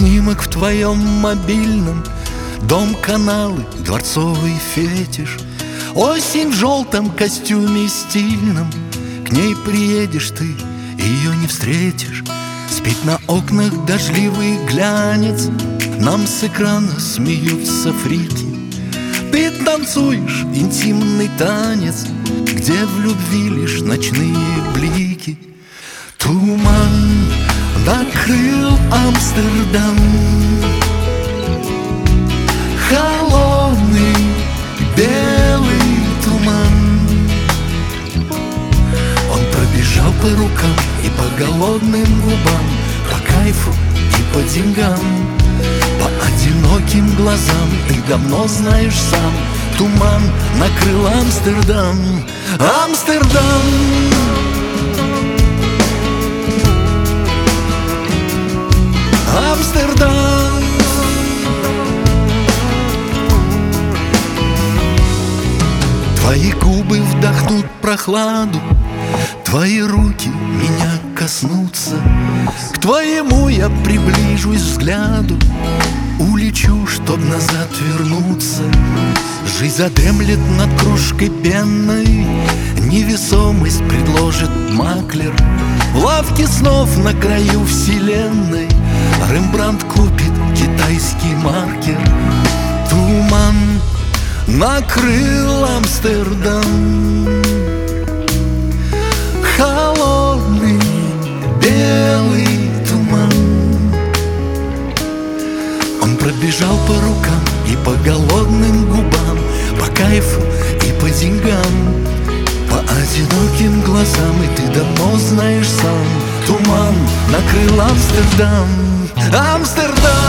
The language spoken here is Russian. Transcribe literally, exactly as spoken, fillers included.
снимок в твоем мобильном, дом, каналы, дворцовый фетиш. Осень в желтом костюме стильном, к ней приедешь ты, ее не встретишь. Спит на окнах дождливый глянец, нам с экрана смеются фрики. Ты танцуешь интимный танец, где в любви лишь ночные блики. Туман накрыл Амстердам, холодный белый туман. Он пробежал по рукам и по голодным губам, по кайфу и по деньгам, по одиноким глазам. Ты давно знаешь сам, туман накрыл Амстердам. Амстердам. Амстердам. Твои губы вдохнут прохладу, твои руки меня коснутся. К твоему я приближусь взгляду, улечу, чтоб назад вернуться. Жизнь задремлет над кружкой пенной, невесомость предложит маклер. В лавке снов на краю вселенной Рембрандт купит китайский маркер. Туман накрыл Амстердам, холодный белый туман. Он пробежал по рукам и по голодным губам, по кайфу и по деньгам, по одиноким глазам. И ты давно знаешь сам, туман накрыл Амстердам. Амстердам.